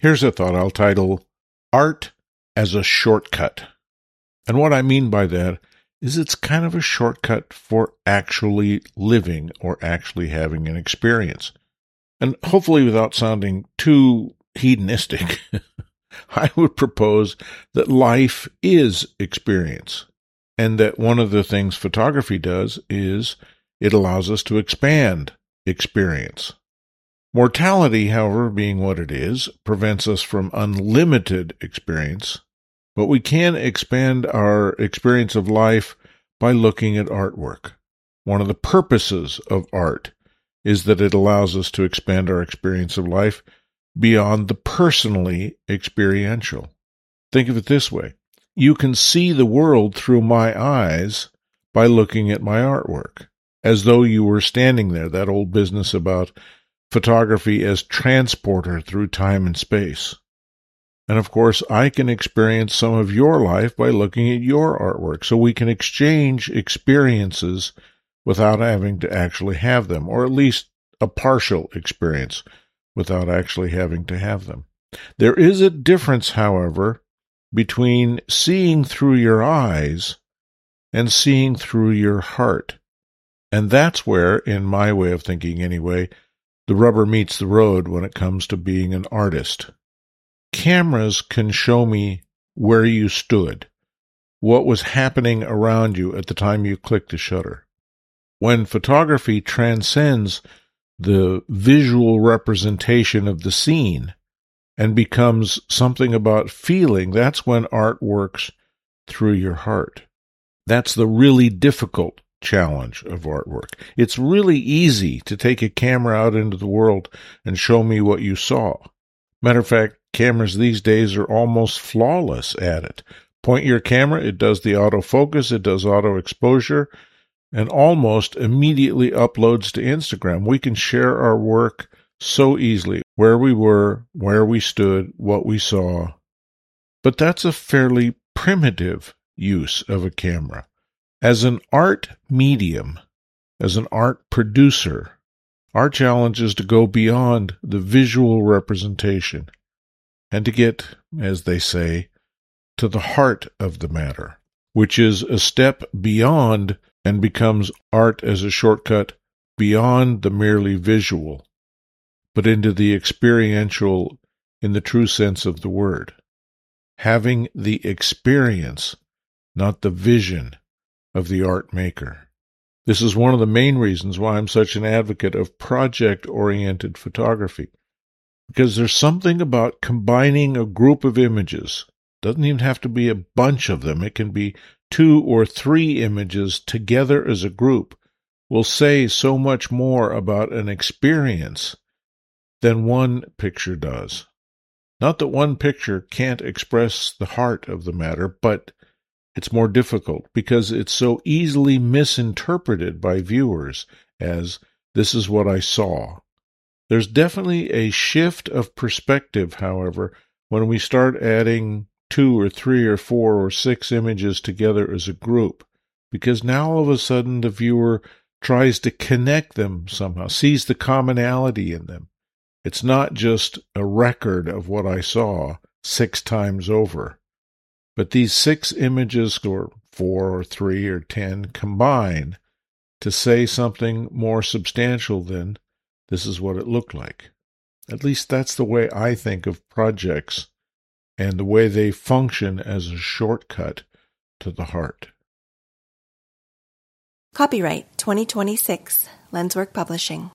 Here's a thought I'll title, Art as a Shortcut. And what I mean by that is it's kind of a shortcut for actually living or actually having an experience. And hopefully without sounding too hedonistic, I would propose that life is experience, and that one of the things photography does is it allows us to expand experience. Mortality, however, being what it is, prevents us from unlimited experience, but we can expand our experience of life by looking at artwork. One of the purposes of art is that it allows us to expand our experience of life beyond the personally experiential. Think of it this way. You can see the world through my eyes by looking at my artwork, as though you were standing there, that old business about photography as transporter through time and space. And of course, I can experience some of your life by looking at your artwork, so we can exchange experiences without having to actually have them, or at least a partial experience without actually having to have them. There is a difference, however, between seeing through your eyes and seeing through your heart. And that's where, in my way of thinking anyway, the rubber meets the road when it comes to being an artist. Cameras can show me where you stood, what was happening around you at the time you clicked the shutter. When photography transcends the visual representation of the scene and becomes something about feeling, that's when art works through your heart. That's the really difficult challenge of artwork. It's really easy to take a camera out into the world and show me what you saw. Matter of fact, cameras these days are almost flawless at it. Point your camera, it does the autofocus, it does auto exposure, and almost immediately uploads to Instagram. We can share our work so easily, where we were, where we stood, what we saw. But that's a fairly primitive use of a camera. As an art medium, as an art producer, our challenge is to go beyond the visual representation and to get, as they say, to the heart of the matter, which is a step beyond and becomes art as a shortcut beyond the merely visual, but into the experiential in the true sense of the word. Having the experience, not the vision, of the art maker. This is one of the main reasons why I'm such an advocate of project-oriented photography, because there's something about combining a group of images. It doesn't even have to be a bunch of them. It can be 2 or 3 images together as a group will say so much more about an experience than one picture does. Not that one picture can't express the heart of the matter, but it's more difficult because it's so easily misinterpreted by viewers as, this is what I saw. There's definitely a shift of perspective, however, when we start adding 2 or 3 or 4 or 6 images together as a group, because now all of a sudden the viewer tries to connect them somehow, sees the commonality in them. It's not just a record of what I saw 6 times over. But these 6 images, or 4 or 3 or 10, combine to say something more substantial than, this is what it looked like. At least that's the way I think of projects and the way they function as a shortcut to the heart. Copyright 2026, Lenswork Publishing.